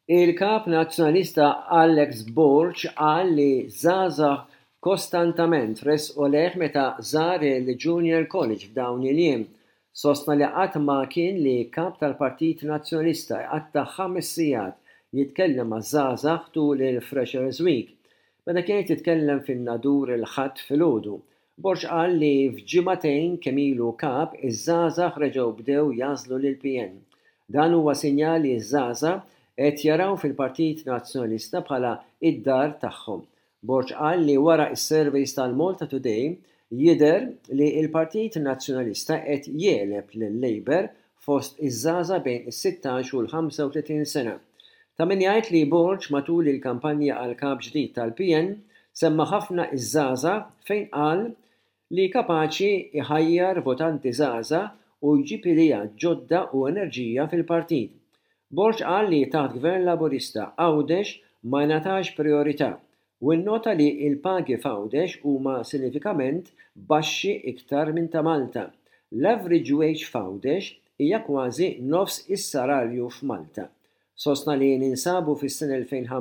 Il-kap nazzjonalista Alex Borg qal li żgħażagħ kostantament resqu leħ meta żar il-Junior College f'dawn il-jiem. Sostna li qatt ma kien li kap tal-Partit Nazzjonalista qatta 5 sigħat jitkellem maż-żgħażagħ tul il-Freshers Week. Meta kien jitkellem fin-nadur il-ħadd filgħodu. Borg qal li f'ġimagħtejn kemm ilu kap iż-żgħażagħ reġgħu bdew jażlu lill-PN. Dan huwa sinjal li ż-żgħażagħ qed jaraw fil-Partit Nazzjonalista bħala id-dar tagħhom. Borg qal li wara s-surveys tal-Malta Today jidher li l-Partit Nazzjonalista qed jegħleb lil-Labour fost iż-żgħażagħ bejn is-16 u l-35 sena. Ta' min jgħid li Borg matul il-kampanja għal kap ġdid tal-PN semma ħafna iż-żgħażagħ fejn qal li kapaċi iħajjar votanti żgħażagħ u jġib idejat ġodda u enerġija fil-partit. Borg qal li taħt Gvern Laburista Għawdex ma ngħatax priorità u nnota li l-pagi f'Għawdex huma sinifikament baxxi iktar minn ta' Malta. L-average wage f'Għawdex hija kważi nofs is-salarju f'Malta. Sostna li ninsabu fis-sena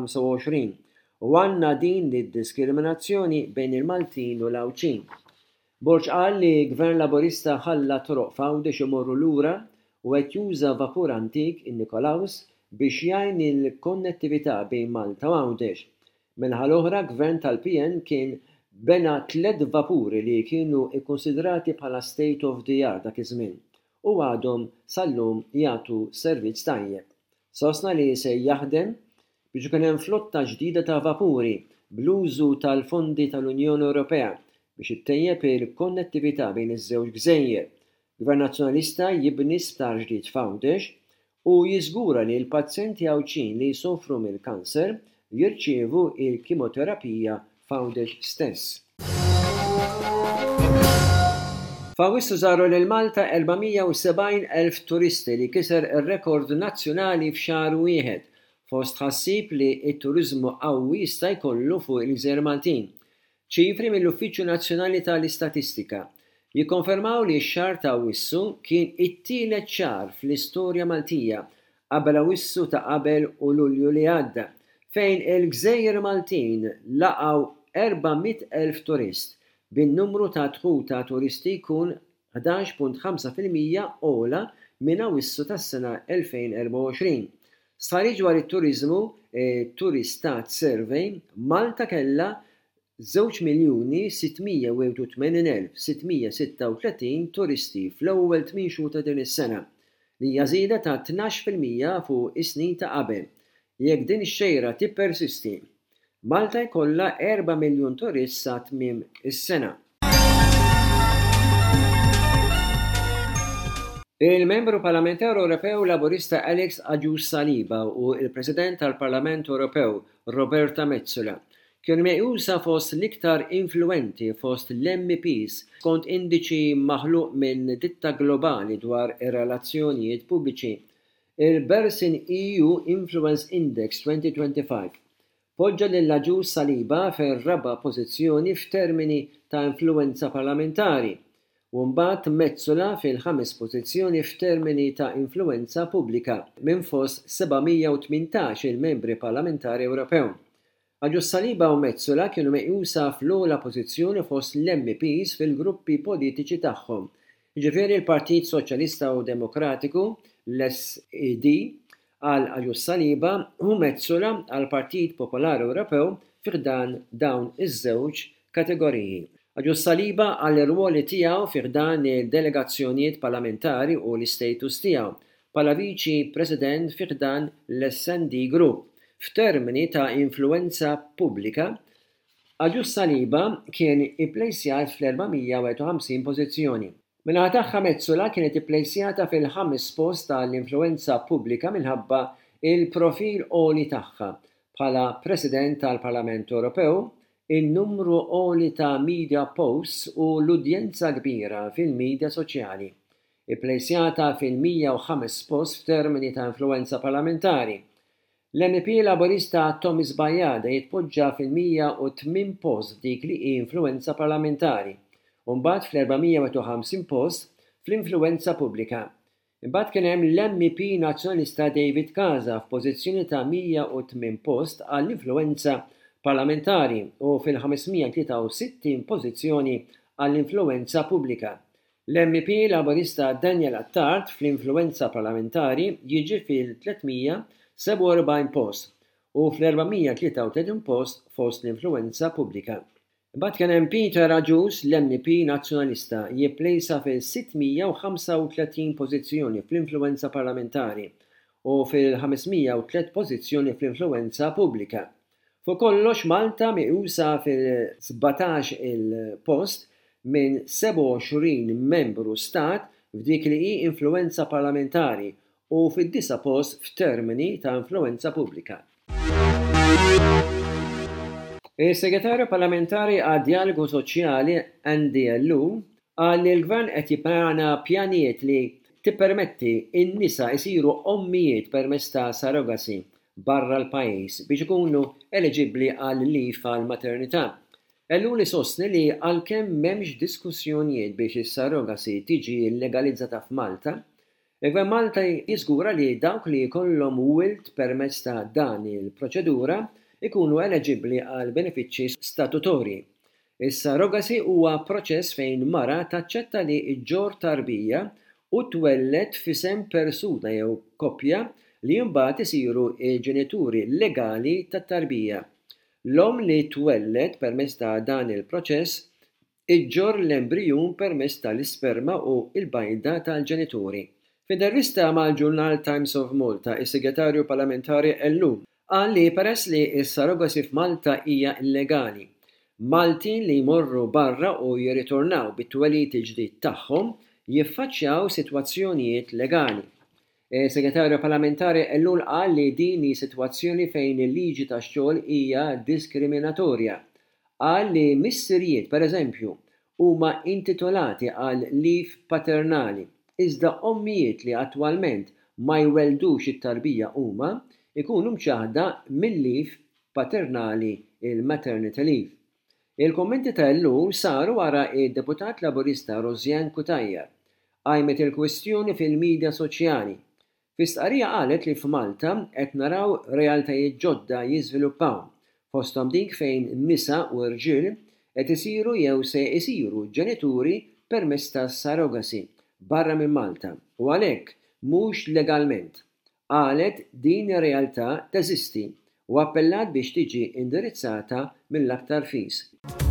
2025 u għandna din id-diskriminazzjoni bejn il-Maltin u l-Għawċin. Borg qal li Gvern Laburista ħalla toroq f'Għawdex imorru lura u qed juża vapur antik in-Nikolaus biex jgħin il-konnettività bejn Malta u Għawdex. Minħa l-oħra Gvern tal-PN kien bena 3 vapuri li kienu ikkonsidrati bħala state of the art dak iż-żmien u għadhom sal-lum jagħtu servizz tajjeb. Sostna li se jaħdem biex ikun hemm flotta ġdida ta' vapuri bl-użu tal-fondi tal-Unjoni Ewropea biex ittejjeb il-konnettività bejn iż-żewġ gżejjer. Gvern Nazzjonalista jibni sptar ġdid f'Għawdex u jiżgura li l-pazjenti Għawċin li jsofru mill-kanser jirċievu il-kimoterapija f'Għawdex stess. F'Awwissu żaru lil Malta 470,000 turisti li kiser ir-rekord nazzjonali f'xahar wieħed fost ħassib li t-turiżmu qawwi jista' jkollu fuq il-Gżejjer Maltin. Ċifri mill-Uffiċċju Nazzjonali tal-Istatistika jikkonfermaw li x-xahar ta' Awwissu kien it-tielet xahar fl-istorja Maltija qabel Awwissu ta' qabel u Lulju li għadda, fejn il-Gżejjer Maltin laqgħu 400,000 turist bin-numru ta' dħul ta' turisti jkun 11.5% ogħla minn Awwissu tas-sena 2024. Sħarriġ dwar it-turiżmu Turistat Survey, Malta kellha 2,681,636 turisti fl-ewwel 8 xhur ta' din is-sena li hija żieda ta' 12% fuq is-snin ta' qabel. Jekk din ix-xejra tippersisti, Malta jkollha 4 miljun turist sa tmiem is-sena. Il-membru parlamentari Ewropew Laburista Alex Agius Saliba u il-President tal-Parlament Ewropew Roberta Metsola kienu meqjusa fost l-iktar influenti fost l-MEPs skont indiċi maħluq minn ditta globali dwar ir-relazzjonijiet pubbliċi, il-Bersin EU Influence Index 2025. Poġġa lil Agius Saliba fir-raba' pożizzjoni f'termini ta' influenza parlamentari u mbagħad Metsola fil-5 pożizzjoni f'termini ta' influenza pubblika minn fost 718 il-membri parlamentari Ewropew. Agius Saliba u Metsola kienu meqjusa fl-ogħla pożizzjoni fost l-MEPs fil-gruppi politiċi tagħhom. Jiġifieri l-Partit Soċjalista u Demokratiku, l-SED, għal Agius Saliba u Metsola għal Partit Popolari Ewropew fiħdan dawn iż-żewġ kategoriji. Agius Saliba għal ir-ruoli tiegħu fiħdan il-delegazzjonijiet parlamentari u l-istatus tiegħu bħala Viċi President fiħdan l-SND Group. F'termini ta' influenza pubblika, Agius Saliba kien ipplejsjat fl-451 pożizzjoni. Minħa tagħha Metsola kienet ipplejsjata fil-5 post tal-influenza pubblika minħabba il-profil għoli tagħha bħala President tal-Parlament Ewropew, in-numru għoli ta' media posts u l-udjenza kbira fil-medja soċjali. Ipplejsjata fil-105 post f'termini ta' influenza parlamentari. L-MEP Laburista Thomas Bajada jitpoġġa fil-108 post dik li hi influenza parlamentari u mbagħad fl-450 post fl-influenza pubblika. Imbagħad kien hemm l-MEP Nazzjonalista David Casa f'pożizzjoni ta' 108 post għall-influenza parlamentari u fil-563 pożizzjoni għall-influenza pubblika. L-MEP Laburista Daniel Attard fl-influenza parlamentari jiġi fil-347 post u fl-433 post fost l-influenza pubblika. Imbagħad kien hemm Peter Aġus l-MEP Nazzjonalista jipplejsa fil-635 pożizzjoni fl-influenza parlamentari u fil-503 pożizzjoni fl-influenza pubblika. Fuq kollox Malta mequsa fil-17 il-post minn 27 membru stat f'dik li hi influenza parlamentari u fid-9 post f'termini ta' influenza pubblika. Il-Segretarju Parlamentari għad-Dialogu Soċjali NDLU qal li l-Gvern qed jippjana pjanijiet li tippermetti n-nisa jsiru ommijiet permezz ta' surrogacy barra l-pajjiż biex ikunu eliġibbli għal leave għal maternità. Ellu li sostni li għalkemm m'hemmx diskussjonijiet biex is-surrogacy tiġi legalizzata f'Malta, il-Gvern Malta jiżgura li dawk li jkollhom wild permezz ta' dan il-proċedura ikunu eliġibbli għal benefiċċji statutorji. Is-surrogacy huwa proċess fejn mara taċċetta li ġġorr tarbija u twellet f'isem persuna jew koppja li mbagħad isiru l-ġenituri legali tat-tarbija. L-om li twellet permezz ta' dan il-proċess iġġorr l-embrijun permezz tal-isperma u l-bajda tal-ġenituri. F'intervista mal-Journal Times of Malta, is-Segretarju Parlamentari Ellum qal li peress li s-surrogacy f'Malta hija illegali, Maltin li jmorru barra u jirritornaw bit-twelid il-ġdid tagħhom jiffaċċjaw sitwazzjonijiet legali. Segretarju Parlamentari Ellul qal li din hi sitwazzjoni fejn il-liġi tax-xogħol hija diskriminatorja. Qal li missirijiet pereżempju huma intitolati għal leave paternali, iżda ommijiet li attwalment ma jweldux it-tarbija huma ikunu mċaħda mill-leave paternali il-maternity leave. Il-kommenti ta' Ellul saru wara id-deputat Laburista Rozjan Kutajjar qajmet il-kwestjoni fil-medja soċjali. Fis-stqarrija qalet li f'Malta qed naraw realtajiet ġodda jiżviluppaw fosthom dik fejn nisa u rġiel qed isiru jew se jsiru ġenituri permezz tas-surrogacy barra minn Malta u għalhekk mhux legalment. Qalet din ir-realtà teżisti u appellat biex tiġi indirizzata mill-aktar fis.